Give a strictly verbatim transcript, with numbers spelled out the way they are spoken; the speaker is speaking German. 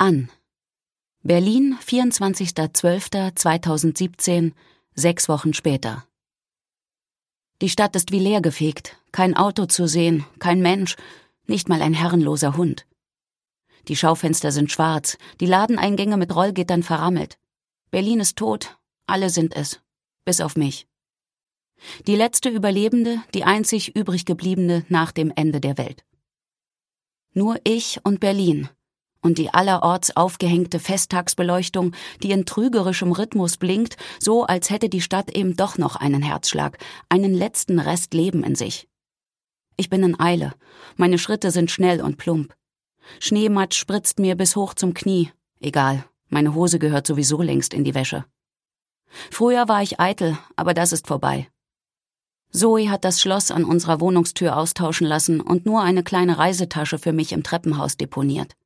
An. Berlin, vierundzwanzigster zwölfter zweitausendsiebzehn, sechs Wochen später. Die Stadt ist wie leergefegt, kein Auto zu sehen, kein Mensch, nicht mal ein herrenloser Hund. Die Schaufenster sind schwarz, die Ladeneingänge mit Rollgittern verrammelt. Berlin ist tot, alle sind es, bis auf mich. Die letzte Überlebende, die einzig übrig gebliebene nach dem Ende der Welt. Nur ich und Berlin und die allerorts aufgehängte Festtagsbeleuchtung, die in trügerischem Rhythmus blinkt, so als hätte die Stadt eben doch noch einen Herzschlag, einen letzten Rest Leben in sich. Ich bin in Eile, meine Schritte sind schnell und plump. Schneematsch spritzt mir bis hoch zum Knie, egal, meine Hose gehört sowieso längst in die Wäsche. Früher war ich eitel, aber das ist vorbei. Zoe hat das Schloss an unserer Wohnungstür austauschen lassen und nur eine kleine Reisetasche für mich im Treppenhaus deponiert.